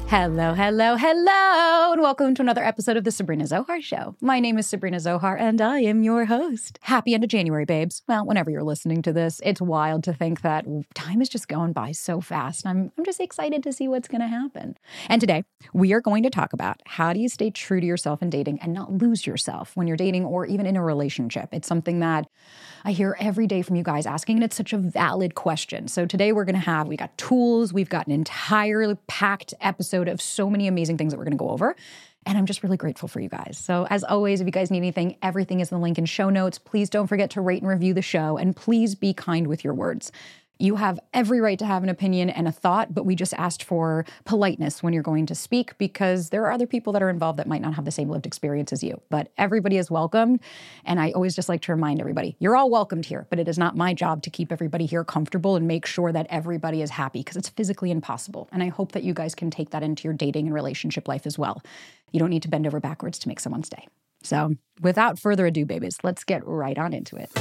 Hello, hello, hello, and welcome to another episode of The Sabrina Zohar Show. My name is Sabrina Zohar, and I am your host. Happy end of January, babes. Well, whenever you're listening to this, it's wild to think that time is just going by so fast. I'm just excited to see what's going to happen. And today, we are going to talk about how do you stay true to yourself in dating and not lose yourself when you're dating or even in a relationship. It's something that I hear every day from you guys asking, and it's such a valid question. So today we got tools, we've got an entirely packed episode of so many amazing things that we're going to go over. And I'm just really grateful for you guys. So as always, if you guys need anything, everything is in the link in show notes. Please don't forget to rate and review the show, and please be kind with your words. You have every right to have an opinion and a thought, but we just asked for politeness when you're going to speak because there are other people that are involved that might not have the same lived experience as you. But everybody is welcomed. And I always just like to remind everybody, you're all welcomed here, but it is not my job to keep everybody here comfortable and make sure that everybody is happy because it's physically impossible. And I hope that you guys can take that into your dating and relationship life as well. You don't need to bend over backwards to make someone stay. So without further ado, babies, let's get right on into it.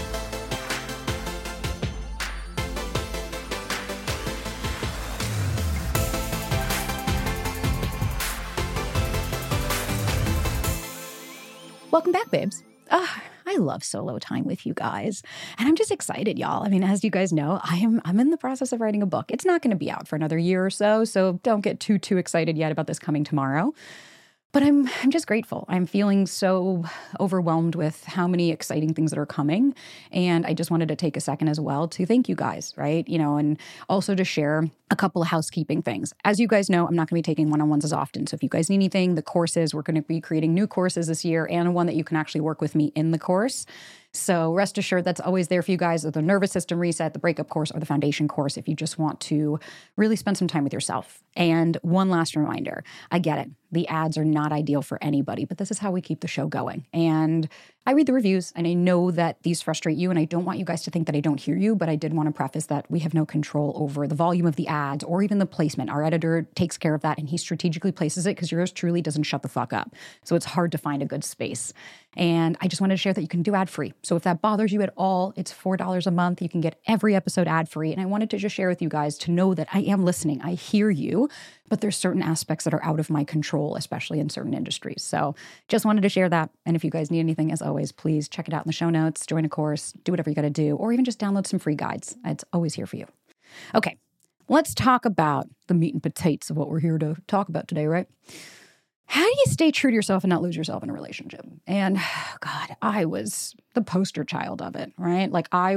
Welcome back, babes. I love solo time with you guys. And I'm just excited, y'all. I mean, as you guys know, I'm in the process of writing a book. It's not going to be out for another year or so don't get too excited yet about this coming tomorrow. But I'm just grateful. I'm feeling so overwhelmed with how many exciting things that are coming. And I just wanted to take a second as well to thank you guys, right? And also to share a couple of housekeeping things. As you guys know, I'm not going to be taking one-on-ones as often. So if you guys need anything, the courses, we're going to be creating new courses this year and one that you can actually work with me in the course. So rest assured that's always there for you guys, the nervous system reset, the breakup course, or the foundation course if you just want to really spend some time with yourself. And one last reminder, I get it. The ads are not ideal for anybody, but this is how we keep the show going. And I read the reviews and I know that these frustrate you and I don't want you guys to think that I don't hear you, but I did want to preface that we have no control over the volume of the ads or even the placement. Our editor takes care of that and he strategically places it because yours truly doesn't shut the fuck up. So it's hard to find a good space. And I just wanted to share that you can do ad-free. So if that bothers you at all, it's $4 a month. You can get every episode ad-free. And I wanted to just share with you guys to know that I am listening. I hear you, but there's certain aspects that are out of my control, especially in certain industries. So just wanted to share that. And if you guys need anything, as always, please check it out in the show notes, join a course, do whatever you got to do, or even just download some free guides. It's always here for you. Okay, let's talk about the meat and potatoes of what we're here to talk about today, right? How do you stay true to yourself and not lose yourself in a relationship? And God, I was the poster child of it, right?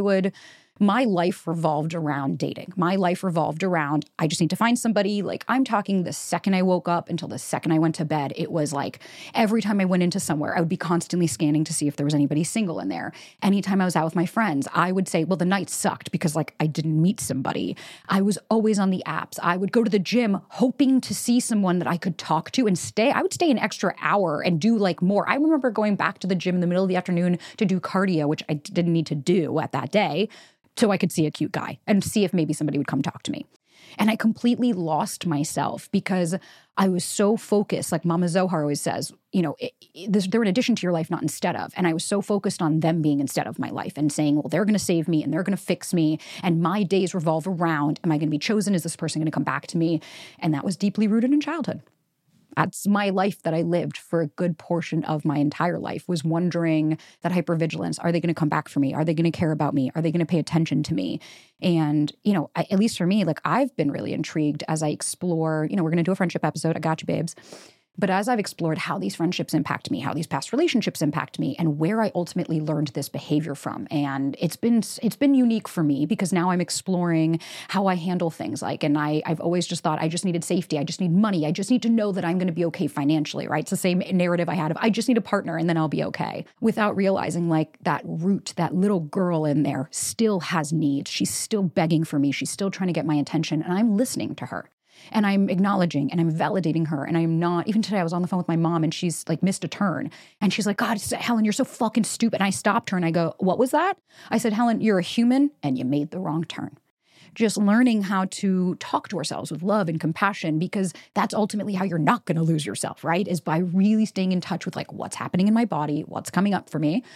My life revolved around dating. My life revolved around, I just need to find somebody. Like I'm talking the second I woke up until the second I went to bed. It was like every time I went into somewhere, I would be constantly scanning to see if there was anybody single in there. Anytime I was out with my friends, I would say, well, the night sucked because I didn't meet somebody. I was always on the apps. I would go to the gym hoping to see someone that I could talk to and stay. I would stay an extra hour and do more. I remember going back to the gym in the middle of the afternoon to do cardio, which I didn't need to do at that day, so I could see a cute guy and see if maybe somebody would come talk to me. And I completely lost myself because I was so focused, like Mama Zohar always says, they're in addition to your life, not instead of. And I was so focused on them being instead of my life and saying, well, they're going to save me and they're going to fix me. And my days revolve around, am I going to be chosen? Is this person going to come back to me? And that was deeply rooted in childhood. That's my life that I lived for a good portion of my entire life, was wondering that hypervigilance. Are they going to come back for me? Are they going to care about me? Are they going to pay attention to me? And, at least for me, I've been really intrigued as I explore, we're going to do a friendship episode. I got you, babes. But as I've explored how these friendships impact me, how these past relationships impact me, and where I ultimately learned this behavior from, and it's been unique for me because now I'm exploring how I handle things. And I've always just thought I just needed safety, I just need money, I just need to know that I'm going to be okay financially, right? It's the same narrative I had of I just need a partner and then I'll be okay, without realizing that root, that little girl in there still has needs. She's still begging for me. She's still trying to get my attention, and I'm listening to her. And I'm acknowledging and I'm validating her. And I'm not, even today I was on the phone with my mom and she's missed a turn. And she's like, God, Helen, you're so fucking stupid. And I stopped her and I go, what was that? I said, Helen, you're a human and you made the wrong turn. Just learning how to talk to ourselves with love and compassion, because that's ultimately how you're not going to lose yourself, right? Is by really staying in touch with what's happening in my body, what's coming up for me.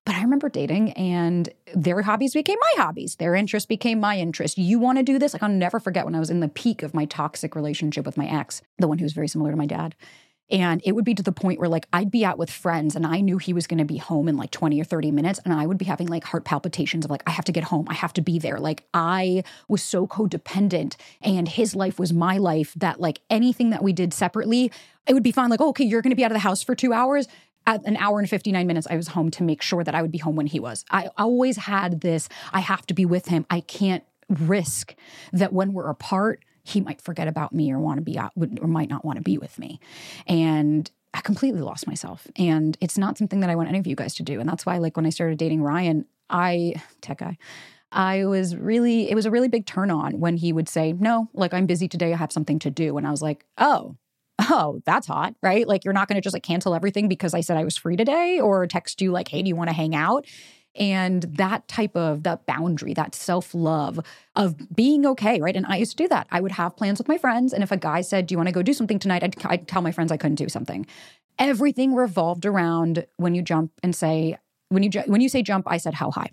But I remember dating and their hobbies became my hobbies. Their interest became my interest. You want to do this? Like, I'll never forget when I was in the peak of my toxic relationship with my ex, the one who was very similar to my dad. And it would be to the point where like I'd be out with friends and I knew he was going to be home in like 20 or 30 minutes. And I would be having like heart palpitations of like, I have to get home. I have to be there. Like I was so codependent and his life was my life that like anything that we did separately, it would be fine. Like, oh, okay, you're going to be out of the house for 2 hours. At an hour and 59 minutes, I was home to make sure that I would be home when he was. I always had this, I have to be with him. I can't risk that when we're apart, he might forget about me or want to be out or might not want to be with me. And I completely lost myself. And it's not something that I want any of you guys to do. And that's why, like, when I started dating Ryan, tech guy, it was a really big turn on when he would say, no, like, I'm busy today. I have something to do. And I was like, oh, that's hot, right? Like, you're not going to just like cancel everything because I said I was free today or text you like, hey, do you want to hang out? And that boundary, that self-love of being okay, right? And I used to do that. I would have plans with my friends. And if a guy said, do you want to go do something tonight? I'd tell my friends I couldn't do something. Everything revolved around when you jump and say, when you say jump, I said how high.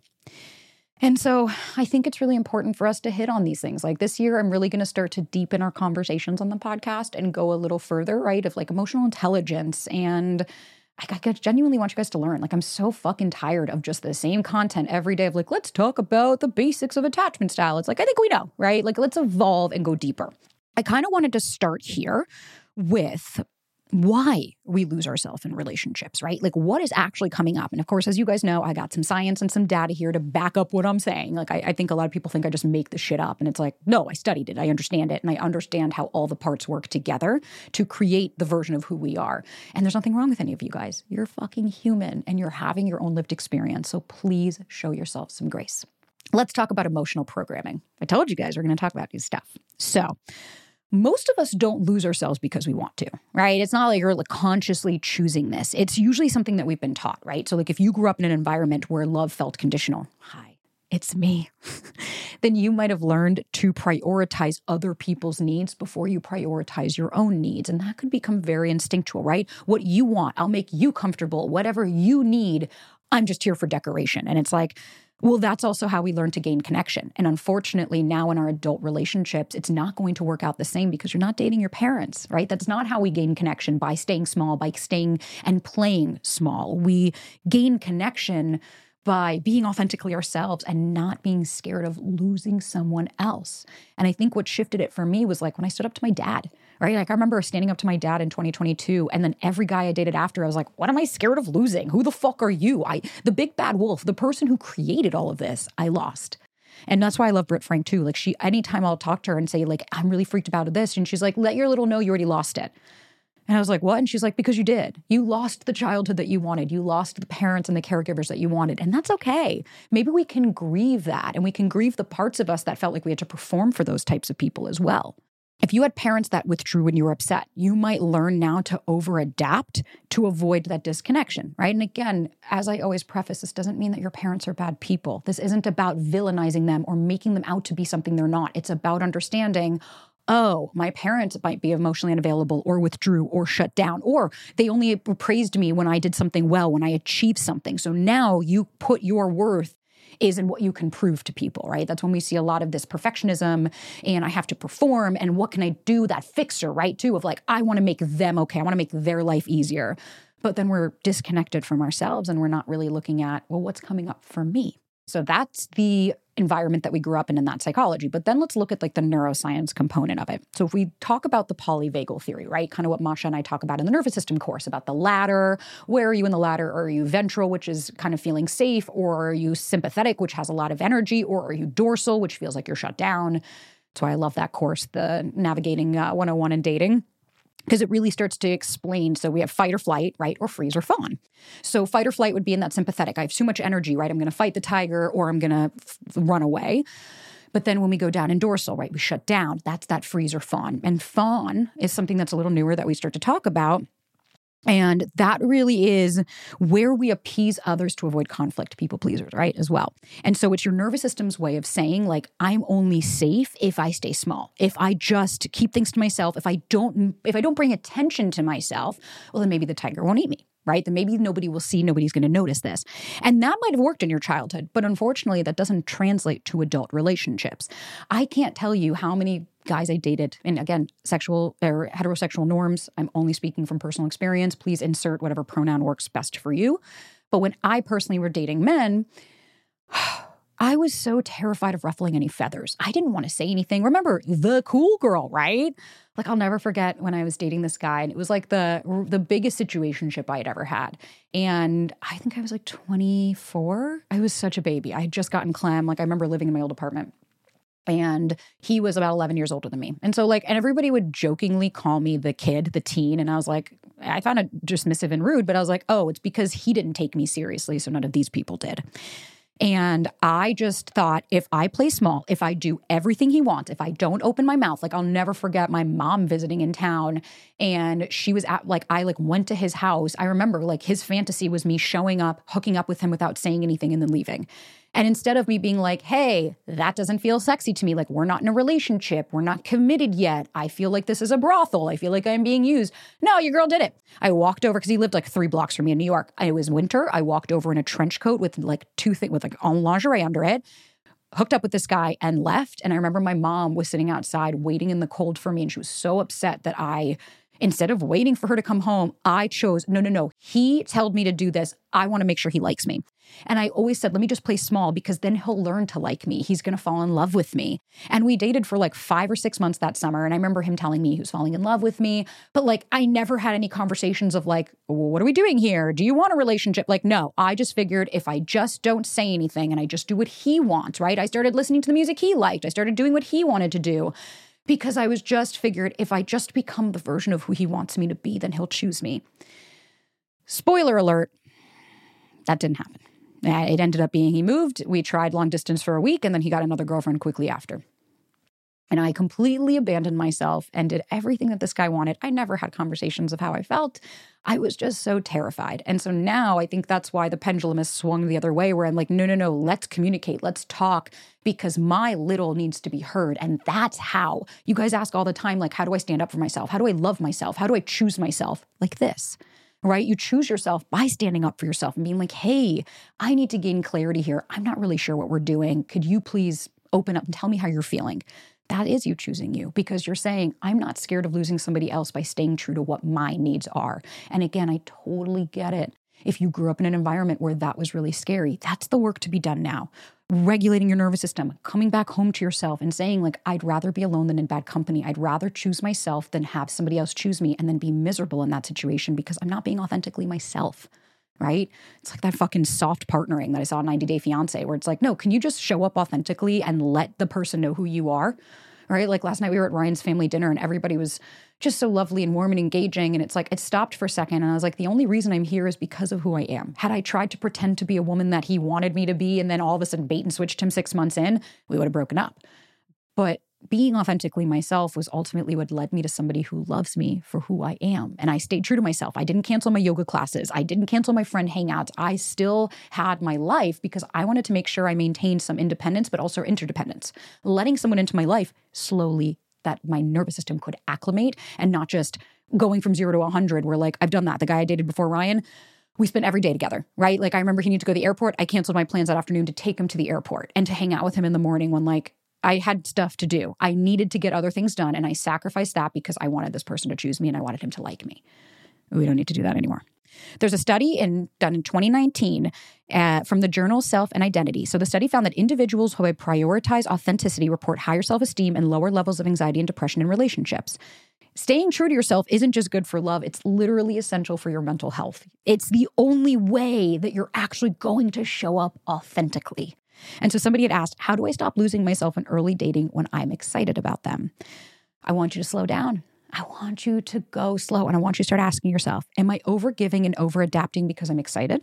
And so I think it's really important for us to hit on these things. Like this year, I'm really going to start to deepen our conversations on the podcast and go a little further, right? Of like emotional intelligence. And I genuinely want you guys to learn. Like, I'm so fucking tired of just the same content every day of like, let's talk about the basics of attachment style. It's like, I think we know, right? Like, let's evolve and go deeper. I kind of wanted to start here with why we lose ourselves in relationships, right? Like what is actually coming up? And of course, as you guys know, I got some science and some data here to back up what I'm saying. Like I think a lot of people think I just make this shit up. And it's like, no, I studied it. I understand it. And I understand how all the parts work together to create the version of who we are. And there's nothing wrong with any of you guys. You're fucking human and you're having your own lived experience. So please show yourself some grace. Let's talk about emotional programming. I told you guys we're going to talk about this stuff. So most of us don't lose ourselves because we want to, right? It's not like you're like consciously choosing this. It's usually something that we've been taught, right? So like if you grew up in an environment where love felt conditional, hi, it's me, then you might have learned to prioritize other people's needs before you prioritize your own needs. And that could become very instinctual, right? What you want, I'll make you comfortable. Whatever you need, I'm just here for decoration. And it's like, well, that's also how we learn to gain connection. And unfortunately, now in our adult relationships, it's not going to work out the same because you're not dating your parents, right? That's not how we gain connection, by staying small, by staying and playing small. We gain connection by being authentically ourselves and not being scared of losing someone else. And I think what shifted it for me was like when I stood up to my dad, right? Like I remember standing up to my dad in 2022, and then every guy I dated after, I was like, what am I scared of losing? Who the fuck are you? The big bad wolf, the person who created all of this, I lost. And that's why I love Britt Frank too. Like anytime I'll talk to her and say like, I'm really freaked about this. And she's like, let your little know you already lost it. And I was like, what? And she's like, because you did. You lost the childhood that you wanted. You lost the parents and the caregivers that you wanted. And that's okay. Maybe we can grieve that, and we can grieve the parts of us that felt like we had to perform for those types of people as well. If you had parents that withdrew when you were upset, you might learn now to over-adapt to avoid that disconnection, right? And again, as I always preface, this doesn't mean that your parents are bad people. This isn't about villainizing them or making them out to be something they're not. It's about understanding, oh, my parents might be emotionally unavailable or withdrew or shut down, or they only praised me when I did something well, when I achieved something. So now you put your worth is in what you can prove to people, right? That's when we see a lot of this perfectionism and I have to perform and what can I do, that fixer, right? Too, of like, I want to make them okay. I want to make their life easier. But then we're disconnected from ourselves and we're not really looking at, well, what's coming up for me? So that's the environment that we grew up in that psychology. But then let's look at like the neuroscience component of it. So if we talk about the polyvagal theory, right? Kind of what Masha and I talk about in the nervous system course about the ladder. Where are you in the ladder? Are you ventral, which is kind of feeling safe? Or are you sympathetic, which has a lot of energy? Or are you dorsal, which feels like you're shut down? That's why I love that course, the Navigating 101 in Dating. Because it really starts to explain. So we have fight or flight, right? Or freeze or fawn. So fight or flight would be in that sympathetic. I have too much energy, right? I'm going to fight the tiger or I'm going to run away. But then when we go down in dorsal, right, we shut down. That's that freeze or fawn. And fawn is something that's a little newer that we start to talk about. And that really is where we appease others to avoid conflict, people pleasers, right, as well. And so it's your nervous system's way of saying, like, I'm only safe if I stay small. If I just keep things to myself, if I don't bring attention to myself, well, then maybe the tiger won't eat me. right? Then maybe nobody will see, nobody's going to notice this. And that might have worked in your childhood, but unfortunately, that doesn't translate to adult relationships. I can't tell you how many guys I dated, and again, sexual or heterosexual norms, I'm only speaking from personal experience. Please insert whatever pronoun works best for you. But when I personally were dating men, I was so terrified of ruffling any feathers. I didn't want to say anything. Remember, the cool girl, right? Like, I'll never forget when I was dating this guy, and it was like the biggest situationship I had ever had. And I think I was like 24. I was such a baby. I had just gotten clem. Like, I remember living in my old apartment. And he was about 11 years older than me. And so, like, and everybody would jokingly call me the kid, the teen. And I was like, I found it dismissive and rude, but I was like, oh, it's because he didn't take me seriously. So none of these people did. And I just thought, if I play small, if I do everything he wants, if I don't open my mouth, like, I'll never forget my mom visiting in town, and she was at, like, I like went to his house. I remember, like, his fantasy was me showing up, hooking up with him without saying anything, and then leaving. And instead of me being like, hey, that doesn't feel sexy to me, like, we're not in a relationship, we're not committed yet, I feel like this is a brothel, I feel like I'm being used. No, your girl did it. I walked over, because he lived like 3 blocks from me in New York. It was winter. I walked over in a trench coat with like all lingerie under it, hooked up with this guy and left. And I remember my mom was sitting outside waiting in the cold for me. And she was so upset that instead of waiting for her to come home, I chose, no. He told me to do this. I want to make sure he likes me. And I always said, let me just play small, because then he'll learn to like me. He's going to fall in love with me. And we dated for like 5 or 6 months that summer. And I remember him telling me he was falling in love with me. But like, I never had any conversations of like, well, what are we doing here? Do you want a relationship? Like, no, I just figured if I just don't say anything and I just do what he wants, right? I started listening to the music he liked. I started doing what he wanted to do. Because I was just figured, if I just become the version of who he wants me to be, then he'll choose me. Spoiler alert, that didn't happen. It ended up being he moved. We tried long distance for a week, and then he got another girlfriend quickly after. And I completely abandoned myself and did everything that this guy wanted. I never had conversations of how I felt. I was just so terrified. And so now I think that's why the pendulum has swung the other way, where I'm like, no, let's communicate. Let's talk, because my little needs to be heard. And that's how. You guys ask all the time, like, how do I stand up for myself? How do I love myself? How do I choose myself? Like this, right? You choose yourself by standing up for yourself and being like, hey, I need to gain clarity here. I'm not really sure what we're doing. Could you please open up and tell me how you're feeling? That is you choosing you, because you're saying, I'm not scared of losing somebody else by staying true to what my needs are. And again, I totally get it. If you grew up in an environment where that was really scary, that's the work to be done now. Regulating your nervous system, coming back home to yourself and saying, like, I'd rather be alone than in bad company. I'd rather choose myself than have somebody else choose me and then be miserable in that situation because I'm not being authentically myself. Right? It's like that fucking soft partnering that I saw in 90 Day Fiancé, where it's like, no, can you just show up authentically and let the person know who you are? Right? Like last night we were at Ryan's family dinner and everybody was just so lovely and warm and engaging. And it's like, it stopped for a second. And I was like, the only reason I'm here is because of who I am. Had I tried to pretend to be a woman that he wanted me to be, and then all of a sudden bait and switched him 6 months in, we would have broken up. But being authentically myself was ultimately what led me to somebody who loves me for who I am. And I stayed true to myself. I didn't cancel my yoga classes. I didn't cancel my friend hangouts. I still had my life because I wanted to make sure I maintained some independence, but also interdependence. Letting someone into my life slowly, that my nervous system could acclimate, and not just going from 0 to 100 where, like, I've done that. The guy I dated before Ryan, we spent every day together, right? Like, I remember he needed to go to the airport. I canceled my plans that afternoon to take him to the airport and to hang out with him in the morning when, like, I had stuff to do. I needed to get other things done, and I sacrificed that because I wanted this person to choose me and I wanted him to like me. We don't need to do that anymore. There's a study done in 2019 from the journal Self and Identity. So the study found that individuals who prioritize authenticity report higher self-esteem and lower levels of anxiety and depression in relationships. Staying true to yourself isn't just good for love. It's literally essential for your mental health. It's the only way that you're actually going to show up authentically. And so somebody had asked, how do I stop losing myself in early dating when I'm excited about them? I want you to slow down. I want you to go slow. And I want you to start asking yourself, am I over-giving and over-adapting because I'm excited,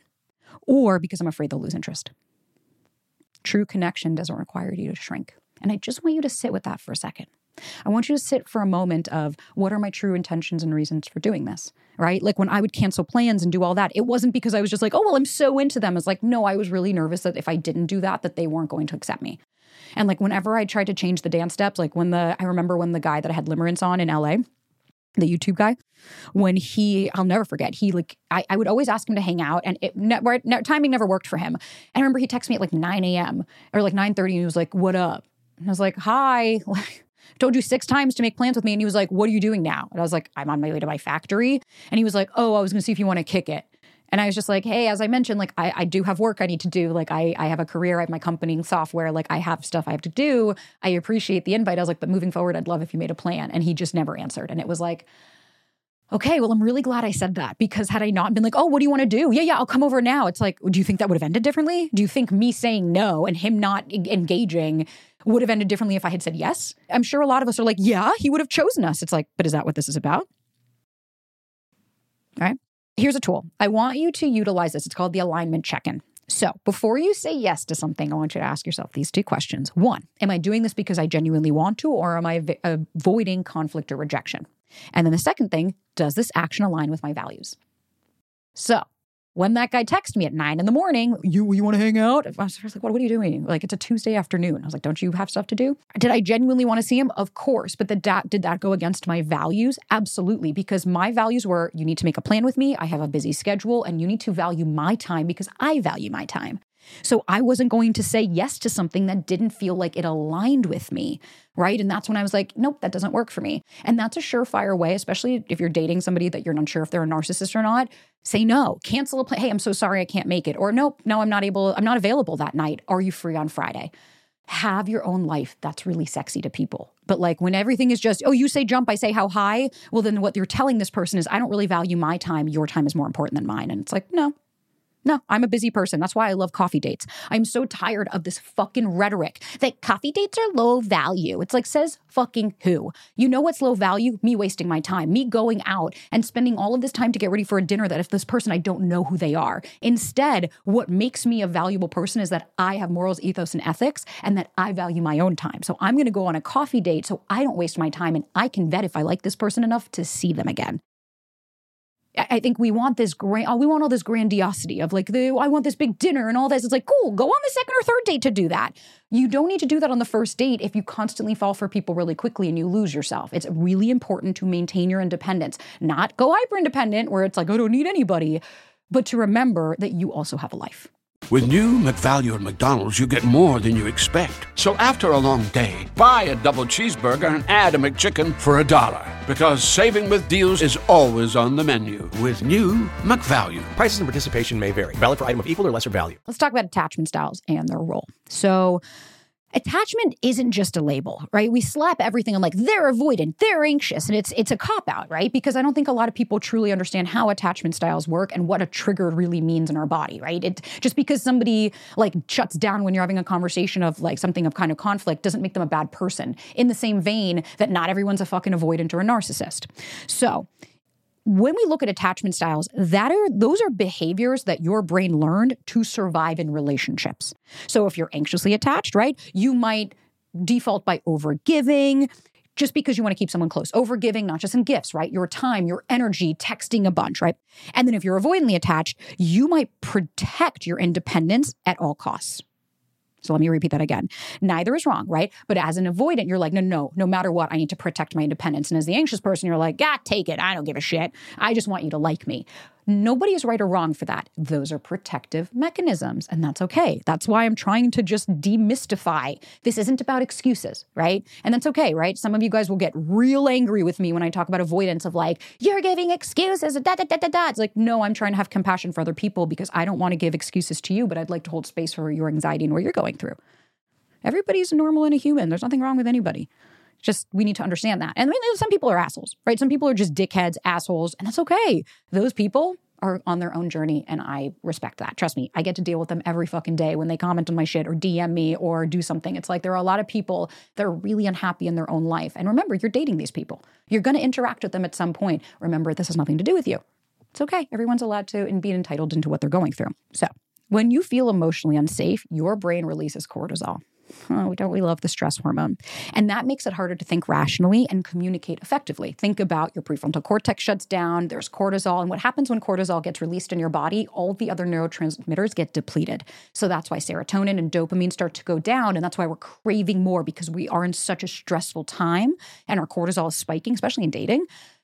or because I'm afraid they'll lose interest? True connection doesn't require you to shrink. And I just want you to sit with that for a second. I want you to sit for a moment of, what are my true intentions and reasons for doing this, right? Like when I would cancel plans and do all that, it wasn't because I was just like, oh, well, I'm so into them. It's like, no, I was really nervous that if I didn't do that, that they weren't going to accept me. And like whenever I tried to change the dance steps, like I remember when the guy that I had limerence on in LA, the YouTube guy, when I'll never forget, I would always ask him to hang out, and timing never worked for him. And I remember he texted me at like 9 a.m. or like 9:30, and he was like, "What up?" And I was like, "Hi." Told you 6 times to make plans with me. And he was like, "What are you doing now?" And I was like, "I'm on my way to my factory." And he was like, "Oh, I was going to see if you want to kick it." And I was just like, "Hey, as I mentioned, like I do have work I need to do. Like I have a career, I have my company and software, like I have stuff I have to do. I appreciate the invite." I was like, "But moving forward, I'd love if you made a plan." And he just never answered. And it was like, okay, well, I'm really glad I said that, because had I not been like, "Oh, what do you want to do?" Yeah, I'll come over now. It's like, do you think that would have ended differently? Do you think me saying no and him not engaging would have ended differently if I had said yes? I'm sure a lot of us are like, yeah, he would have chosen us. It's like, but is that what this is about? All right. Here's a tool. I want you to utilize this. It's called the alignment check-in. So before you say yes to something, I want you to ask yourself these 2 questions. 1, am I doing this because I genuinely want to, or am I avoiding conflict or rejection? And then the second thing, does this action align with my values? So when that guy texted me at 9 in the morning, you want to hang out? I was like, what are you doing? Like, it's a Tuesday afternoon. I was like, don't you have stuff to do? Did I genuinely want to see him? Of course. But did that go against my values? Absolutely. Because my values were, you need to make a plan with me. I have a busy schedule, and you need to value my time because I value my time. So I wasn't going to say yes to something that didn't feel like it aligned with me, right? And that's when I was like, nope, that doesn't work for me. And that's a surefire way, especially if you're dating somebody that you're not sure if they're a narcissist or not. Say no, cancel a plan. Hey, I'm so sorry, I can't make it. Or nope, no, I'm not available that night. Are you free on Friday? Have your own life. That's really sexy to people. But like when everything is just, oh, you say jump, I say how high. Well, then what you're telling this person is, I don't really value my time. Your time is more important than mine. And it's like, no, I'm a busy person. That's why I love coffee dates. I'm so tired of this fucking rhetoric that coffee dates are low value. It's like, says fucking who? You know what's low value? Me wasting my time, me going out and spending all of this time to get ready for a dinner that if this person, I don't know who they are. Instead, what makes me a valuable person is that I have morals, ethos, and ethics, and that I value my own time. So I'm going to go on a coffee date so I don't waste my time, and I can vet if I like this person enough to see them again. I think we want this we want all this grandiosity of like, I want this big dinner and all this. It's like, cool, go on the second or third date to do that. You don't need to do that on the first date if you constantly fall for people really quickly and you lose yourself. It's really important to maintain your independence, not go hyper independent where it's like, I don't need anybody, but to remember that you also have a life. With new McValue at McDonald's, you get more than you expect. So after a long day, buy a double cheeseburger and add a McChicken for $1. Because saving with deals is always on the menu with new McValue. Prices and participation may vary. Valid for item of equal or lesser value. Let's talk about attachment styles and their role. So attachment isn't just a label, right? We slap everything on like, they're avoidant, they're anxious, and it's a cop-out, right? Because I don't think a lot of people truly understand how attachment styles work and what a trigger really means in our body, right? Just because somebody like shuts down when you're having a conversation of like something of kind of conflict doesn't make them a bad person. In the same vein that not everyone's a fucking avoidant or a narcissist. So when we look at attachment styles, those are behaviors that your brain learned to survive in relationships. So if you're anxiously attached, right, you might default by overgiving just because you want to keep someone close. Overgiving, not just in gifts, right? Your time, your energy, texting a bunch, right? And then if you're avoidantly attached, you might protect your independence at all costs. So let me repeat that again. Neither is wrong, right? But as an avoidant, you're like, no matter what, I need to protect my independence. And as the anxious person, you're like, take it. I don't give a shit. I just want you to like me. Nobody is right or wrong for that. Those are protective mechanisms, and that's okay. That's why I'm trying to just demystify. This isn't about excuses, right? And that's okay, right? Some of you guys will get real angry with me when I talk about avoidance of like, you're giving excuses, It's like, no, I'm trying to have compassion for other people because I don't want to give excuses to you, but I'd like to hold space for your anxiety and what you're going through. Everybody's normal and a human. There's nothing wrong with anybody. Just, we need to understand that. And I mean, some people are assholes, right? Some people are just dickheads, assholes, and that's okay. Those people are on their own journey, and I respect that. Trust me, I get to deal with them every fucking day when they comment on my shit or DM me or do something. It's like there are a lot of people that are really unhappy in their own life. And remember, you're dating these people. You're going to interact with them at some point. Remember, this has nothing to do with you. It's okay. Everyone's allowed to and be entitled into what they're going through. So when you feel emotionally unsafe, your brain releases cortisol. Oh, don't we love the stress hormone? And that makes it harder to think rationally and communicate effectively. Think about your prefrontal cortex shuts down, there's cortisol. And what happens when cortisol gets released in your body, all the other neurotransmitters get depleted. So that's why serotonin and dopamine start to go down. And that's why we're craving more because we are in such a stressful time and our cortisol is spiking, especially in dating.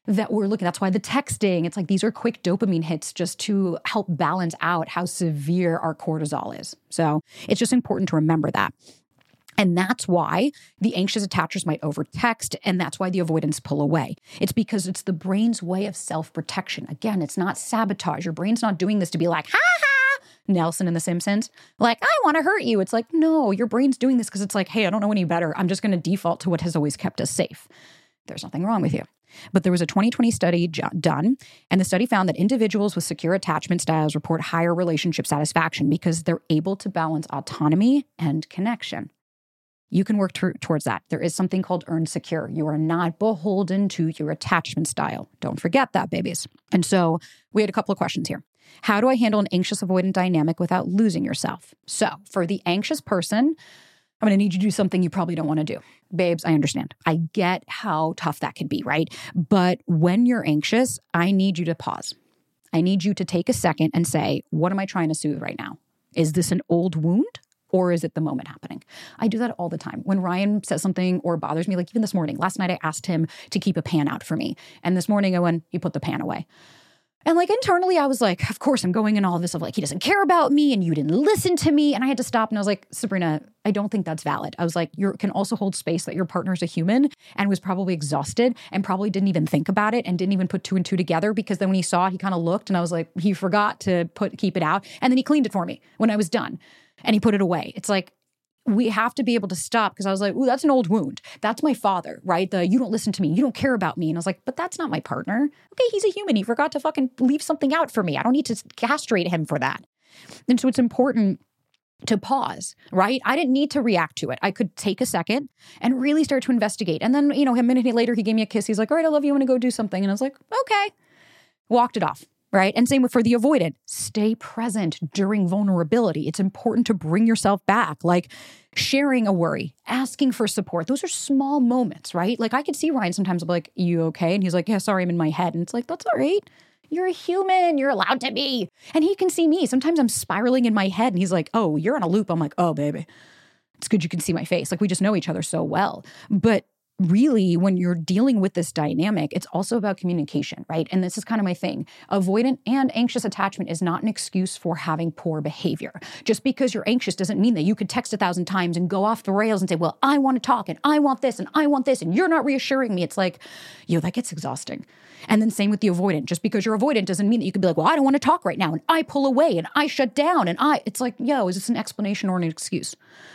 that we're looking. That's why the texting, it's like these are quick dopamine hits just to help balance out how severe our cortisol is. So it's just important to remember that. And that's why the anxious attachers might overtext, and that's why the avoidants pull away. It's because it's the brain's way of self-protection. Again, it's not sabotage. Your brain's not doing this to be like, ha ha, Nelson in The Simpsons, like, I want to hurt you. It's like, no, your brain's doing this because it's like, hey, I don't know any better. I'm just going to default to what has always kept us safe. There's nothing wrong with you. But there was a 2020 study done, and the study found that individuals with secure attachment styles report higher relationship satisfaction because they're able to balance autonomy and connection. You can work towards that. There is something called earned secure. You are not beholden to your attachment style. Don't forget that, babies. And so we had a couple of questions here. How do I handle an anxious avoidant dynamic without losing yourself? So for the anxious person, I'm going to need you to do something you probably don't want to do. Babes, I understand. I get how tough that can be, right? But when you're anxious, I need you to pause. I need you to take a second and say, what am I trying to soothe right now? Is this an old wound? Or is it the moment happening? I do that all the time. When Ryan says something or bothers me, like even this morning, last night I asked him to keep a pan out for me. And this morning I went, he put the pan away. And like internally, I was like, of course, I'm going in all this of like, he doesn't care about me and you didn't listen to me. And I had to stop. And I was like, Sabrina, I don't think that's valid. I was like, you can also hold space that your partner's a human and was probably exhausted and probably didn't even think about it and didn't even put 2 and 2 together, because then when he saw it, he kind of looked and I was like, he forgot to keep it out. And then he cleaned it for me when I was done and he put it away. It's like, we have to be able to stop, because I was like, ooh, that's an old wound. That's my father, right? You don't listen to me. You don't care about me. And I was like, but that's not my partner. Okay, he's a human. He forgot to fucking leave something out for me. I don't need to castrate him for that. And so it's important to pause, right? I didn't need to react to it. I could take a second and really start to investigate. And then, a minute later, he gave me a kiss. He's like, all right, I love you. I want to go do something. And I was like, okay. Walked it off. Right? And same for the avoidant. Stay present during vulnerability. It's important to bring yourself back, like sharing a worry, asking for support. Those are small moments, right? Like I could see Ryan sometimes be like, you okay? And he's like, yeah, sorry, I'm in my head. And it's like, that's all right. You're a human. You're allowed to be. And he can see me. Sometimes I'm spiraling in my head and he's like, oh, you're on a loop. I'm like, oh, baby, it's good you can see my face. Like we just know each other so well. But really, when you're dealing with this dynamic, it's also about communication, right? And this is kind of my thing. Avoidant and anxious attachment is not an excuse for having poor behavior. Just because you're anxious doesn't mean that you could text 1,000 times and go off the rails and say, well, I want to talk and I want this and I want this and you're not reassuring me. It's like, that gets exhausting. And then same with the avoidant. Just because you're avoidant doesn't mean that you could be like, well, I don't want to talk right now and I pull away and I shut down and it's like, is this an explanation or an excuse?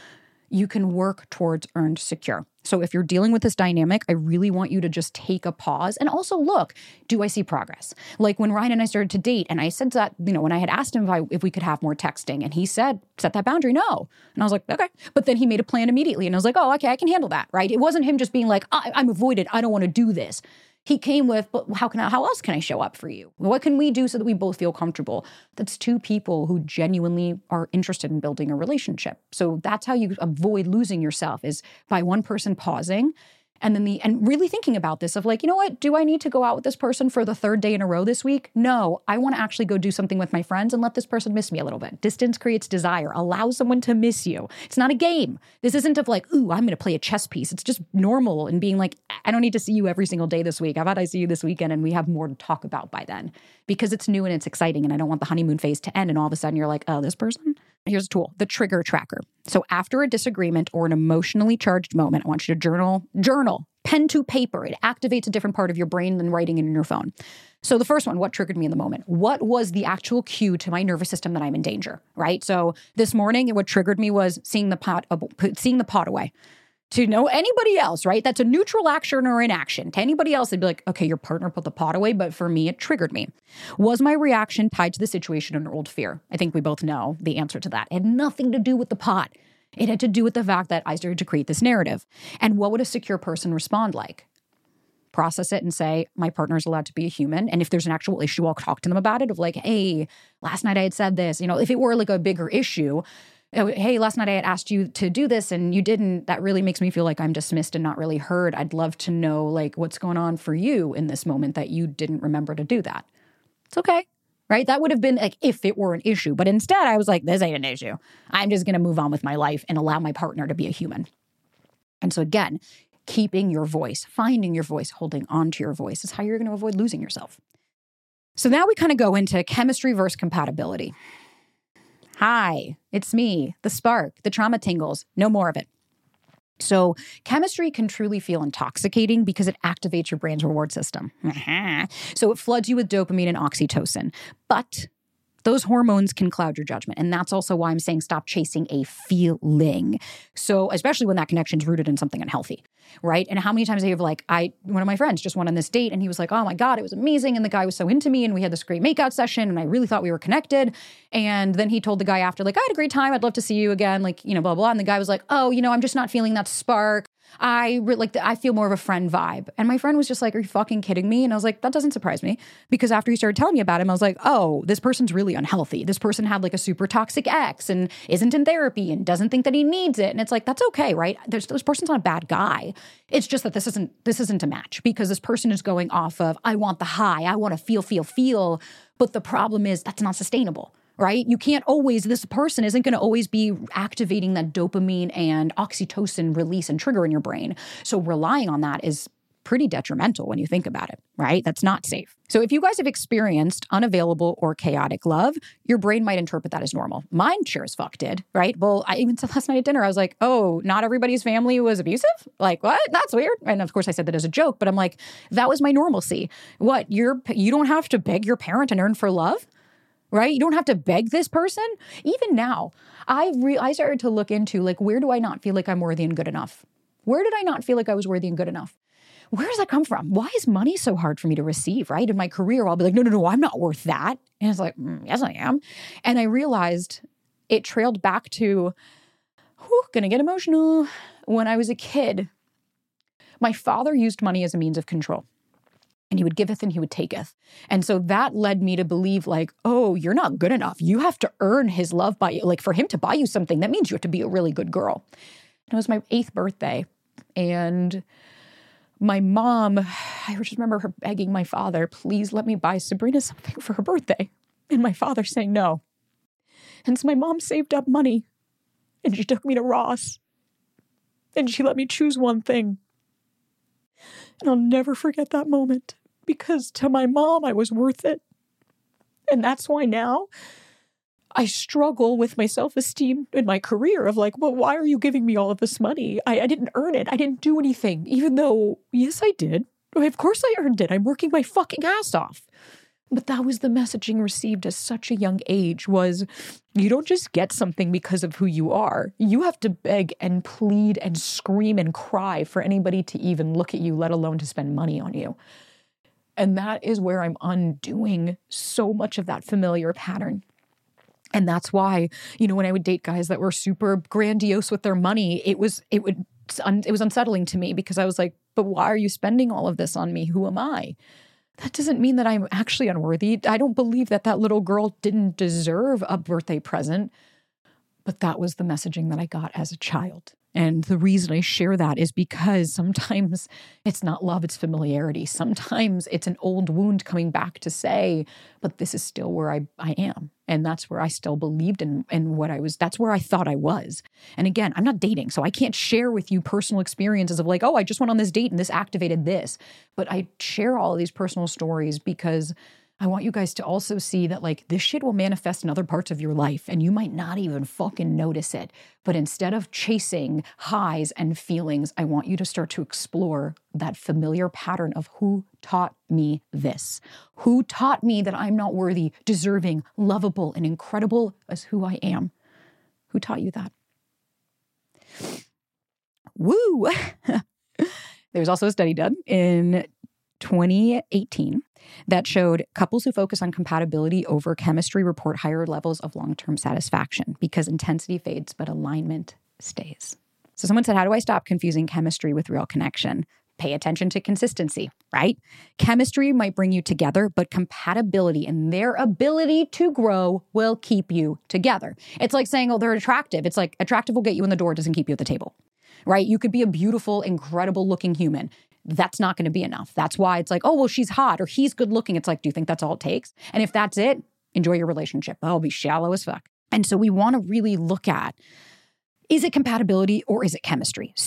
You can work towards earned secure. So if you're dealing with this dynamic, I really want you to just take a pause and also look, do I see progress? Like when Ryan and I started to date and I said that, when I had asked him if we could have more texting and he said, set that boundary, no. And I was like, okay. But then he made a plan immediately and I was like, oh, okay, I can handle that, right? It wasn't him just being like, I'm avoided. I don't want to do this. He came with, but how else can I show up for you? What can we do so that we both feel comfortable? That's two people who genuinely are interested in building a relationship. So that's how you avoid losing yourself, is by one person pausing and then and really thinking about this of like, what, do I need to go out with this person for the 3rd day in a row this week? No, I want to actually go do something with my friends and let this person miss me a little bit. Distance creates desire. Allow someone to miss you. It's not a game. This isn't of like, ooh, I'm going to play a chess piece. It's just normal and being like, I don't need to see you every single day this week. How about I see you this weekend and we have more to talk about by then, because it's new and it's exciting and I don't want the honeymoon phase to end and all of a sudden you're like, oh, this person? Here's a tool, the trigger tracker. So after a disagreement or an emotionally charged moment, I want you to journal, pen to paper. It activates a different part of your brain than writing it in your phone. So the first one, what triggered me in the moment? What was the actual cue to my nervous system that I'm in danger, right? So this morning, what triggered me was seeing the pot away. To know anybody else, right? That's a neutral action or inaction. To anybody else, they'd be like, okay, your partner put the pot away. But for me, it triggered me. Was my reaction tied to the situation an old fear? I think we both know the answer to that. It had nothing to do with the pot. It had to do with the fact that I started to create this narrative. And what would a secure person respond like? Process it and say, my partner is allowed to be a human. And if there's an actual issue, I'll talk to them about it of like, hey, last night I had said this. If it were like a bigger issue, hey, last night I had asked you to do this and you didn't. That really makes me feel like I'm dismissed and not really heard. I'd love to know like what's going on for you in this moment that you didn't remember to do that. It's okay, right? That would have been like if it were an issue. But instead I was like, this ain't an issue. I'm just going to move on with my life and allow my partner to be a human. And so again, Keeping your voice, finding your voice, holding on to your voice is how you're going to avoid losing yourself. So now we kind of go into chemistry versus compatibility. Hi, it's me, the spark, the trauma tingles, no more of it. So chemistry can truly feel intoxicating because it activates your brain's reward system. So it floods you with dopamine and oxytocin. But those hormones can cloud your judgment. And that's also why I'm saying stop chasing a feeling. So especially when that connection is rooted in something unhealthy, right? And how many times have one of my friends just went on this date and he was like, oh my God, it was amazing. And the guy was so into me and we had this great makeout session and I really thought we were connected. And then he told the guy after, like, I had a great time. I'd love to see you again. Like, blah, blah, blah. And the guy was like, oh, I'm just not feeling that spark. I feel more of a friend vibe. And my friend was just like, are you fucking kidding me? And I was like, that doesn't surprise me. Because after he started telling me about him, I was like, oh, this person's really unhealthy. This person had like a super toxic ex and isn't in therapy and doesn't think that he needs it. And it's like, that's okay, right? This person's not a bad guy. It's just that this isn't a match because this person is going off of, I want the high. I want to feel. But the problem is that's not sustainable. Right? You can't always, this person isn't going to always be activating that dopamine and oxytocin release and trigger in your brain. So relying on that is pretty detrimental when you think about it, right? That's not safe. So if you guys have experienced unavailable or chaotic love, your brain might interpret that as normal. Mine sure as fuck did, right? Well, I even said last night at dinner, I was like, oh, not everybody's family was abusive? Like, what? That's weird. And of course I said that as a joke, but I'm like, that was my normalcy. What? You don't have to beg your parent and earn for love? Right? You don't have to beg this person. Even now, I started to look into, like, where do I not feel like I'm worthy and good enough? Where did I not feel like I was worthy and good enough? Where does that come from? Why is money so hard for me to receive, right? In my career, I'll be like, no, I'm not worth that. And it's like, yes, I am. And I realized it trailed back to, gonna get emotional. When I was a kid, my father used money as a means of control. And he would giveth and he would taketh. And so that led me to believe like, oh, you're not good enough. You have to earn his love for him to buy you something. That means you have to be a really good girl. And it was my 8th birthday. And my mom, I just remember her begging my father, please let me buy Sabrina something for her birthday. And my father saying no. And so my mom saved up money and she took me to Ross. And she let me choose one thing. And I'll never forget that moment. Because to my mom, I was worth it. And that's why now I struggle with my self-esteem in my career of like, well, why are you giving me all of this money? I didn't earn it. I didn't do anything. Even though, yes, I did. Of course I earned it. I'm working my fucking ass off. But that was the messaging received at such a young age was you don't just get something because of who you are. You have to beg and plead and scream and cry for anybody to even look at you, let alone to spend money on you. And that is where I'm undoing so much of that familiar pattern. And that's why, when I would date guys that were super grandiose with their money, it was unsettling to me because I was like, but why are you spending all of this on me? Who am I? That doesn't mean that I'm actually unworthy. I don't believe that little girl didn't deserve a birthday present, but that was the messaging that I got as a child. And the reason I share that is because sometimes it's not love, it's familiarity. Sometimes it's an old wound coming back to say, but this is still where I am. And that's where I still believed in what I was. That's where I thought I was. And again, I'm not dating, so I can't share with you personal experiences of like, oh, I just went on this date and this activated this. But I share all of these personal stories because I want you guys to also see that like this shit will manifest in other parts of your life and you might not even fucking notice it. But instead of chasing highs and feelings, I want you to start to explore that familiar pattern of who taught me this? Who taught me that I'm not worthy, deserving, lovable, and incredible as who I am? Who taught you that? Woo! There was also a study done in 2018 that showed couples who focus on compatibility over chemistry report higher levels of long-term satisfaction because intensity fades, but alignment stays. So someone said, how do I stop confusing chemistry with real connection? Pay attention to consistency, right? Chemistry might bring you together, but compatibility and their ability to grow will keep you together. It's like saying, oh, they're attractive. It's like attractive will get you in the door, doesn't keep you at the table, right? You could be a beautiful, incredible looking human. That's not going to be enough. That's why it's like, oh, well, she's hot or he's good looking. It's like, do you think that's all it takes? And if that's it, enjoy your relationship. That'll be shallow as fuck. And so we want to really look at, is it compatibility or is it chemistry? So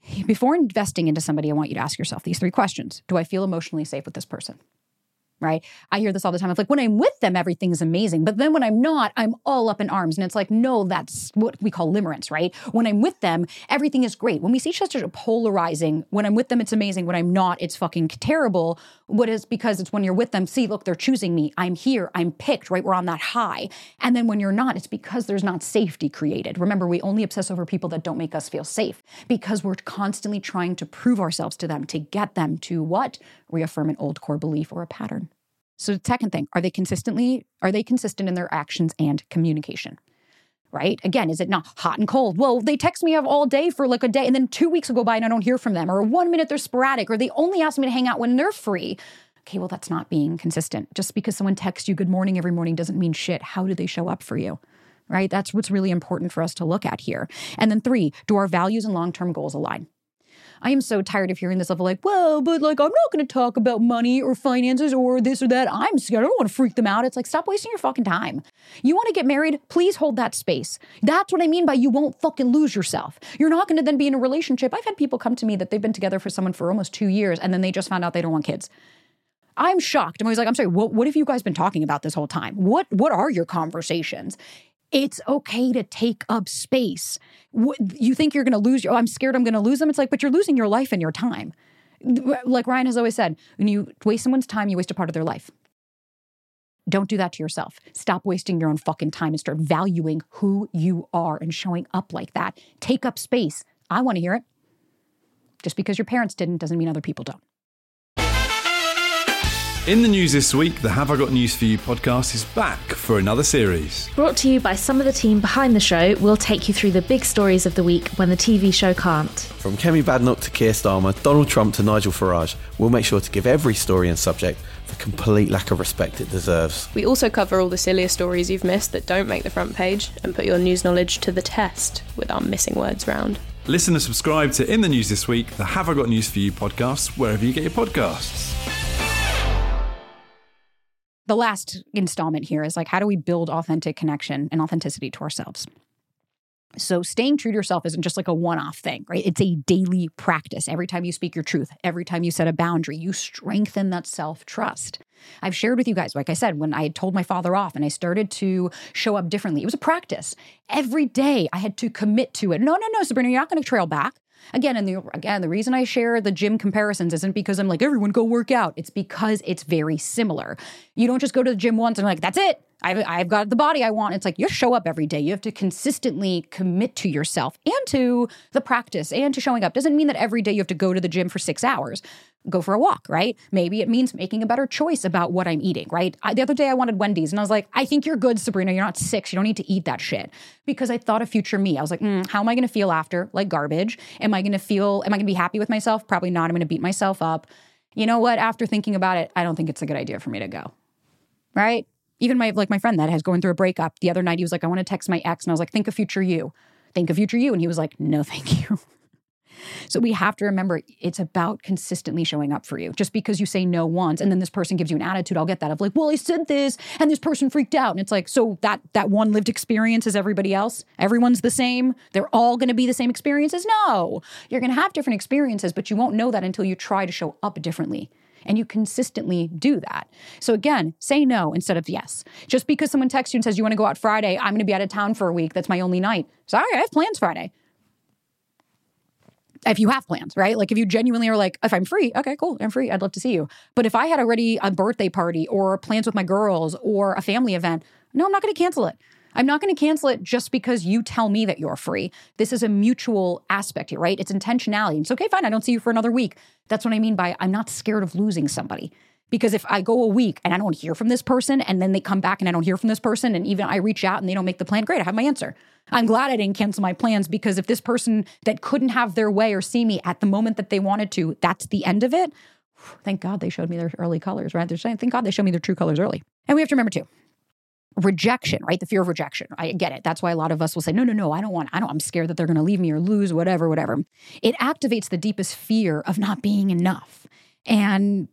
Before investing into somebody, I want you to ask yourself these 3 questions. Do I feel emotionally safe with this person? Right? I hear this all the time. It's like, when I'm with them, everything's amazing. But then when I'm not, I'm all up in arms. And it's like, no, that's what we call limerence, right? When I'm with them, everything is great. When we see each other polarizing, when I'm with them, it's amazing. When I'm not, it's fucking terrible. What is because it's when you're with them, see, look, they're choosing me. I'm here. I'm picked, right? We're on that high. And then when you're not, it's because there's not safety created. Remember, we only obsess over people that don't make us feel safe because we're constantly trying to prove ourselves to them, to get them to what? Reaffirm an old core belief or a pattern. So the second thing, are they consistent in their actions and communication? Right? Again, is it not hot and cold? Well, they text me all day for like a day, and then 2 weeks will go by and I don't hear from them. Or 1 minute they're sporadic, or they only ask me to hang out when they're free. Okay, well, that's not being consistent. Just because someone texts you good morning every morning doesn't mean shit. How do they show up for you? Right? That's what's really important for us to look at here. And then 3, do our values and long-term goals align? I am so tired of hearing this of like, well, but like, I'm not going to talk about money or finances or this or that. I'm scared. I don't want to freak them out. It's like, stop wasting your fucking time. You want to get married? Please hold that space. That's what I mean by you won't fucking lose yourself. You're not going to then be in a relationship. I've had people come to me that they've been together for someone for almost 2 years and then they just found out they don't want kids. I'm shocked. I'm always like, I'm sorry, what have you guys been talking about this whole time? What are your conversations? It's okay to take up space. You think you're going to lose, I'm scared I'm going to lose them. It's like, but you're losing your life and your time. Like Ryan has always said, when you waste someone's time, you waste a part of their life. Don't do that to yourself. Stop wasting your own fucking time and start valuing who you are and showing up like that. Take up space. I want to hear it. Just because your parents didn't doesn't mean other people don't. In the news this week, the Have I Got News For You podcast is back for another series. Brought to you by some of the team behind the show, we'll take you through the big stories of the week when the TV show can't. From Kemi Badnoch to Keir Starmer, Donald Trump to Nigel Farage, we'll make sure to give every story and subject the complete lack of respect it deserves. We also cover all the sillier stories you've missed that don't make the front page and put your news knowledge to the test with our missing words round. Listen and subscribe to In the News This Week, the Have I Got News For You podcast, wherever you get your podcasts. The last installment here is like, how do we build authentic connection and authenticity to ourselves? So staying true to yourself isn't just like a one-off thing, right? It's a daily practice. Every time you speak your truth, every time you set a boundary, you strengthen that self-trust. I've shared with you guys, like I said, when I had told my father off and I started to show up differently, it was a practice. Every day I had to commit to it. No, Sabrina, you're not going to trail back. Again, the reason I share the gym comparisons isn't because I'm like, everyone go work out. It's because it's very similar. You don't just go to the gym once and like, that's it. I've got the body I want. It's like you show up every day. You have to consistently commit to yourself and to the practice and to showing up. Doesn't mean that every day you have to go to the gym for 6 hours. Go for a walk, right? Maybe it means making a better choice about what I'm eating, right? The other day I wanted Wendy's and I was like, I think you're good, Sabrina. You're not 6. You don't need to eat that shit. Because I thought of future me. I was like, how am I going to feel after? Like garbage. Am I going to be happy with myself? Probably not. I'm going to beat myself up. You know what? After thinking about it, I don't think it's a good idea for me to go, right? Even my friend that has going through a breakup, the other night he was like, I want to text my ex. And I was like, think of future you. Think of future you. And he was like, no, thank you. So we have to remember it's about consistently showing up for you. Just because you say no once and then this person gives you an attitude, I'll get that of like, well, I said this and this person freaked out. And it's like, so that one lived experience is everybody else? Everyone's the same? They're all going to be the same experiences? No. You're going to have different experiences, but you won't know that until you try to show up differently. And you consistently do that. So again, say no instead of yes. Just because someone texts you and says, you want to go out Friday? I'm going to be out of town for a week. That's my only night. Sorry, I have plans Friday. If you have plans, right? Like if you genuinely are like, if I'm free, okay, cool, I'm free. I'd love to see you. But if I had already a birthday party or plans with my girls or a family event, no, I'm not going to cancel it. I'm not going to cancel it just because you tell me that you're free. This is a mutual aspect here, right? It's intentionality. It's okay, fine, I don't see you for another week. That's what I mean by I'm not scared of losing somebody. Because if I go a week and I don't hear from this person and then they come back and I don't hear from this person and even I reach out and they don't make the plan, great, I have my answer. I'm glad I didn't cancel my plans because if this person that couldn't have their way or see me at the moment that they wanted to, that's the end of it. Thank God they showed me their early colors, right? They're saying, thank God they showed me their true colors early. And we have to remember too, rejection, right? The fear of rejection. I get it. That's why a lot of us will say, no, I'm scared that they're going to leave me or lose, whatever. It activates the deepest fear of not being enough. And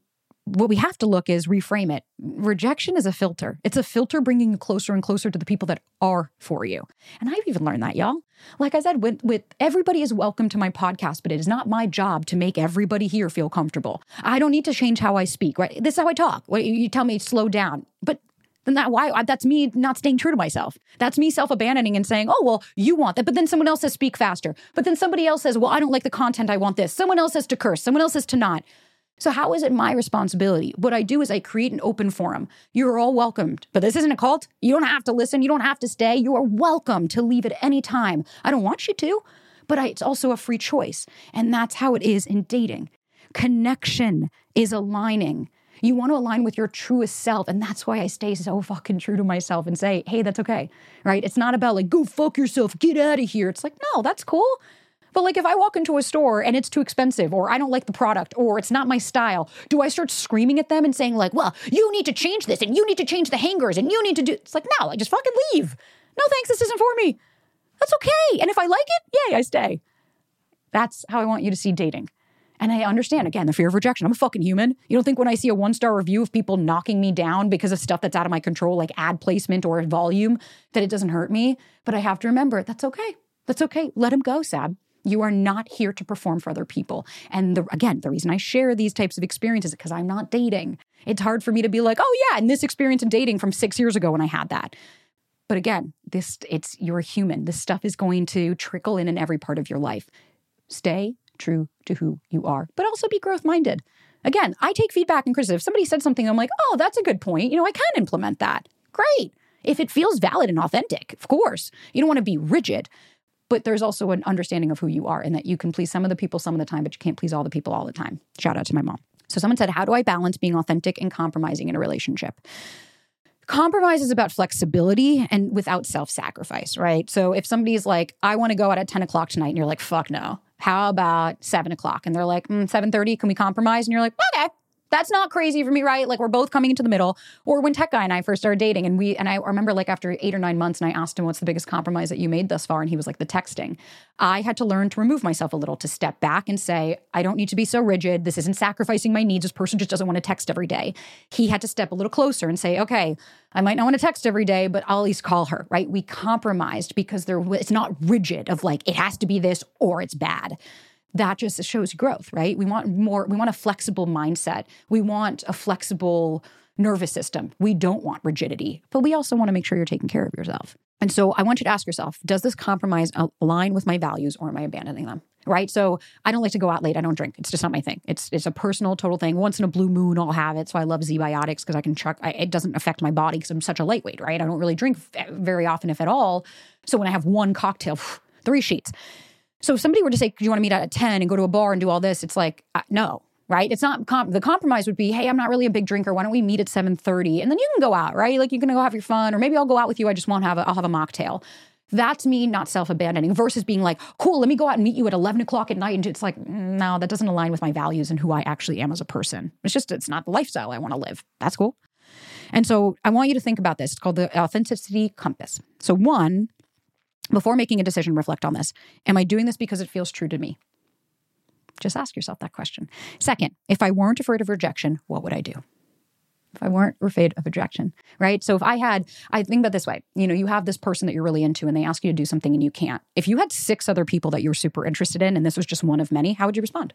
what we have to look is reframe it. Rejection is a filter. It's a filter bringing you closer and closer to the people that are for you. And I've even learned that, y'all. Like I said, with everybody is welcome to my podcast, but it is not my job to make everybody here feel comfortable. I don't need to change how I speak, right? This is how I talk. You tell me slow down, but then that's me not staying true to myself. That's me self-abandoning and saying, oh, well, you want that. But then someone else says speak faster. But then somebody else says, well, I don't like the content. I want this. Someone else says to curse. Someone else says to not. So how is it my responsibility? What I do is I create an open forum. You're all welcomed, but this isn't a cult. You don't have to listen. You don't have to stay. You are welcome to leave at any time. I don't want you to, but it's also a free choice. And that's how it is in dating. Connection is aligning. You want to align with your truest self. And that's why I stay so fucking true to myself and say, hey, that's okay, right? It's not about like, go fuck yourself, get out of here. It's like, no, that's cool. But like if I walk into a store and it's too expensive or I don't like the product or it's not my style, do I start screaming at them and saying like, well, you need to change this and you need to change the hangers and you need to do... It's like, no, I just fucking leave. No, thanks, this isn't for me. That's okay. And if I like it, yay, I stay. That's how I want you to see dating. And I understand, again, the fear of rejection. I'm a fucking human. You don't think when I see a 1-star review of people knocking me down because of stuff that's out of my control, like ad placement or volume, that it doesn't hurt me? But I have to remember, that's okay. That's okay. Let him go, Sab. You are not here to perform for other people. And the reason I share these types of experiences is because I'm not dating. It's hard for me to be like, oh yeah, and this experience in dating from 6 years ago when I had that. But again, you're a human. This stuff is going to trickle in every part of your life. Stay true to who you are, but also be growth-minded. Again, I take feedback and criticism. If somebody said something, I'm like, oh, that's a good point. I can implement that. Great. If it feels valid and authentic, of course. You don't want to be rigid. But there's also an understanding of who you are and that you can please some of the people some of the time, but you can't please all the people all the time. Shout out to my mom. So someone said, how do I balance being authentic and compromising in a relationship? Compromise is about flexibility and without self-sacrifice, right? So if somebody's like, I want to go out at 10 o'clock tonight, and you're like, fuck no. How about 7 o'clock? And they're like, 7:30, can we compromise? And you're like, okay. That's not crazy for me, right? Like we're both coming into the middle. Or when Tech Guy and I first started dating and I remember like after 8 or 9 months and I asked him, what's the biggest compromise that you made thus far? And he was like, the texting. I had to learn to remove myself a little, to step back and say, I don't need to be so rigid. This isn't sacrificing my needs. This person just doesn't want to text every day. He had to step a little closer and say, okay, I might not want to text every day, but I'll at least call her, right? We compromised because it's not rigid of like, it has to be this or it's bad. That just shows growth, right? We want a flexible mindset. We want a flexible nervous system. We don't want rigidity, but we also want to make sure you're taking care of yourself. And so I want you to ask yourself, does this compromise align with my values or am I abandoning them? Right? So I don't like to go out late. I don't drink. It's just not my thing. It's a personal, total thing. Once in a blue moon, I'll have it. So I love Z-Biotics because I can it doesn't affect my body because I'm such a lightweight, right? I don't really drink very often, if at all. So when I have one cocktail, 3 sheets. So if somebody were to say, do you want to meet out at 10 and go to a bar and do all this? It's like, no, right? It's not, the compromise would be, hey, I'm not really a big drinker. Why don't we meet at 7:30? And then you can go out, right? Like you can go have your fun, or maybe I'll go out with you. I just I'll have a mocktail. That's me not self-abandoning versus being like, cool, let me go out and meet you at 11 o'clock at night. And it's like, no, that doesn't align with my values and who I actually am as a person. It's not the lifestyle I want to live. That's cool. And so I want you to think about this. It's called the authenticity compass. So 1, before making a decision, reflect on this. Am I doing this because it feels true to me? Just ask yourself that question. 2nd, if I weren't afraid of rejection, what would I do? If I weren't afraid of rejection, right? So if I think about it this way, you have this person that you're really into and they ask you to do something and you can't. If you had 6 other people that you were super interested in and this was just one of many, how would you respond?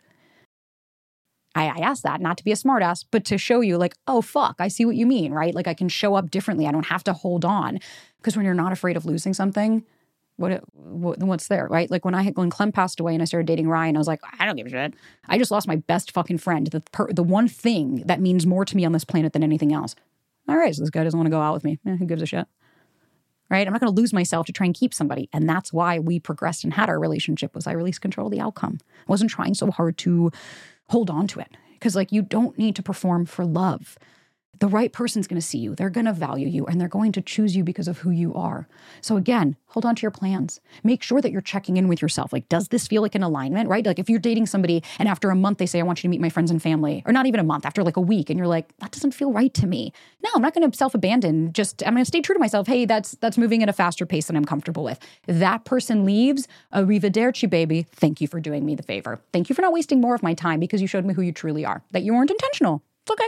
I ask that not to be a smartass, but to show you like, oh, fuck, I see what you mean, right? Like I can show up differently. I don't have to hold on. Because when you're not afraid of losing something, what's there, right? Like when Clem passed away and I started dating Ryan, I was like, I don't give a shit. I just lost my best fucking friend. The one thing that means more to me on this planet than anything else. All right, so this guy doesn't want to go out with me. Who gives a shit? Right? I'm not going to lose myself to try and keep somebody. And that's why we progressed and had our relationship, was I released control of the outcome. I wasn't trying so hard to hold on to it. Because like you don't need to perform for love. The right person's going to see you. They're going to value you and they're going to choose you because of who you are. So again, hold on to your plans. Make sure that you're checking in with yourself. Like, does this feel like an alignment, right? Like if you're dating somebody and after a month they say, I want you to meet my friends and family, or not even a month, after like a week, and you're like, that doesn't feel right to me. No, I'm not going to self-abandon. I'm going to stay true to myself. Hey, that's moving at a faster pace than I'm comfortable with. That person leaves. Arrivederci, baby. Thank you for doing me the favor. Thank you for not wasting more of my time because you showed me who you truly are, that you weren't intentional. It's okay.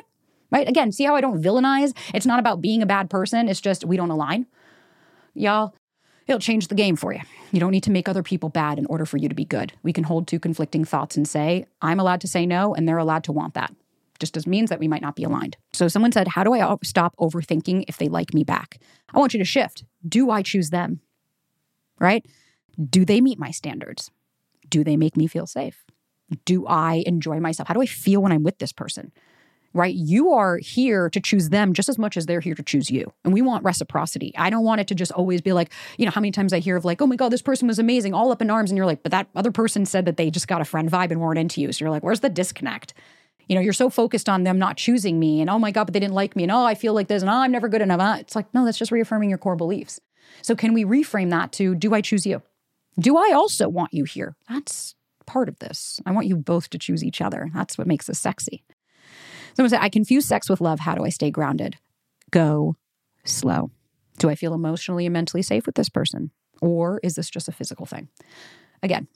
right? Again, see how I don't villainize? It's not about being a bad person. It's just we don't align. Y'all, it'll change the game for you. You don't need to make other people bad in order for you to be good. We can hold two conflicting thoughts and say, I'm allowed to say no, and they're allowed to want that. Just means that we might not be aligned. So someone said, how do I stop overthinking if they like me back? I want you to shift. Do I choose them? Right? Do they meet my standards? Do they make me feel safe? Do I enjoy myself? How do I feel when I'm with this person? Right? You are here to choose them just as much as they're here to choose you. And we want reciprocity. I don't want it to just always be like, how many times I hear of like, oh my God, this person was amazing, all up in arms. And you're like, but that other person said that they just got a friend vibe and weren't into you. So you're like, where's the disconnect? You're so focused on them not choosing me and, oh my God, but they didn't like me. And, oh, I feel like this and, oh, I'm never good enough. It's like, no, that's just reaffirming your core beliefs. So can we reframe that to, do I choose you? Do I also want you here? That's part of this. I want you both to choose each other. That's what makes this sexy. Someone said, I confuse sex with love. How do I stay grounded? Go slow. Do I feel emotionally and mentally safe with this person? Or is this just a physical thing? Again,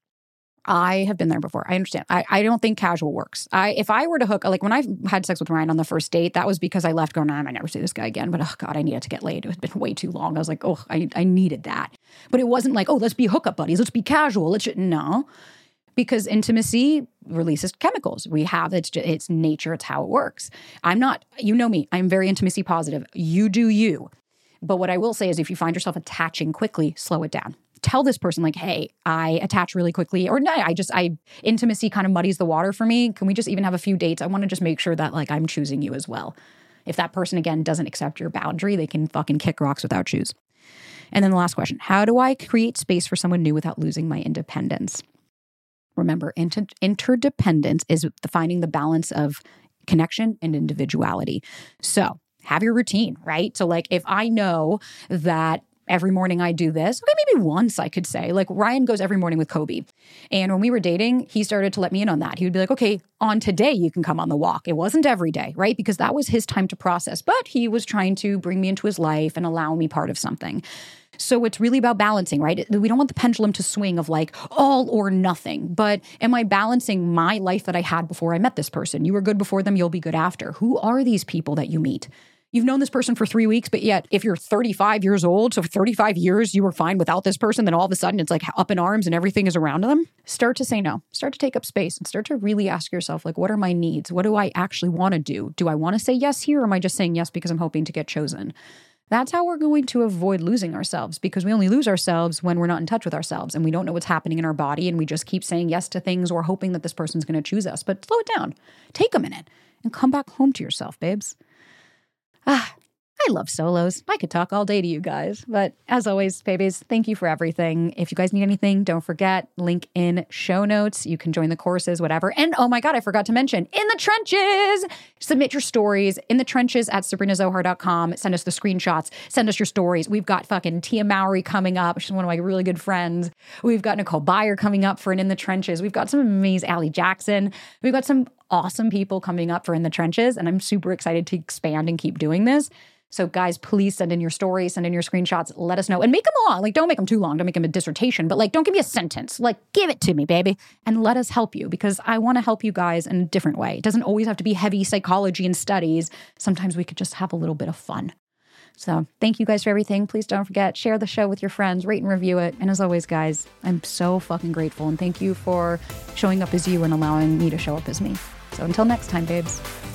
I have been there before. I understand. I don't think casual works. If I were to hook, like when I had sex with Ryan on the first date, that was because I left going, I might never see this guy again. But oh God, I needed to get laid. It had been way too long. I was like, oh, I needed that. But it wasn't like, oh, let's be hookup buddies. Let's be casual. No. Because intimacy releases chemicals. We have, it's nature. It's how it works. I'm not, you know me, I'm very intimacy positive. You do you. But what I will say is if you find yourself attaching quickly, slow it down. Tell this person like, hey, I attach really quickly, or no, intimacy kind of muddies the water for me. Can we just even have a few dates? I want to just make sure that like I'm choosing you as well. If that person again doesn't accept your boundary, they can fucking kick rocks without shoes. And then the last question, how do I create space for someone new without losing my independence? Remember, interdependence is finding the balance of connection and individuality. So have your routine, right? So like if I know that every morning I do this, okay, maybe once I could say, like Ryan goes every morning with Kobe. And when we were dating, he started to let me in on that. He would be like, okay, on today you can come on the walk. It wasn't every day, right? Because that was his time to process. But he was trying to bring me into his life and allow me part of something. So it's really about balancing, right? We don't want the pendulum to swing of like all or nothing. But am I balancing my life that I had before I met this person? You were good before them, you'll be good after. Who are these people that you meet? You've known this person for 3 weeks, but yet if you're 35 years old, so for 35 years you were fine without this person, then all of a sudden it's like up in arms and everything is around them. Start to say no. Start to take up space and start to really ask yourself, like, what are my needs? What do I actually want to do? Do I want to say yes here, or am I just saying yes because I'm hoping to get chosen? That's how we're going to avoid losing ourselves, because we only lose ourselves when we're not in touch with ourselves and we don't know what's happening in our body and we just keep saying yes to things or hoping that this person's going to choose us. But slow it down. Take a minute and come back home to yourself, babes. I love solos. I could talk all day to you guys. But as always, babies, thank you for everything. If you guys need anything, don't forget, link in show notes. You can join the courses, whatever. And oh my God, I forgot to mention, In the Trenches. Submit your stories in the trenches at sabrinazohar.com. Send us the screenshots. Send us your stories. We've got fucking Tia Mowry coming up. She's one of my really good friends. We've got Nicole Byer coming up for an In the Trenches. We've got some amazing Allie Jackson. We've got some awesome people coming up for In the Trenches. And I'm super excited to expand and keep doing this. So guys, please send in your stories, send in your screenshots, let us know. And make them long. Like, don't make them too long. Don't make them a dissertation. But like, don't give me a sentence. Like, give it to me, baby. And let us help you, because I want to help you guys in a different way. It doesn't always have to be heavy psychology and studies. Sometimes we could just have a little bit of fun. So thank you guys for everything. Please don't forget, share the show with your friends, rate and review it. And as always, guys, I'm so fucking grateful. And thank you for showing up as you and allowing me to show up as me. So until next time, babes.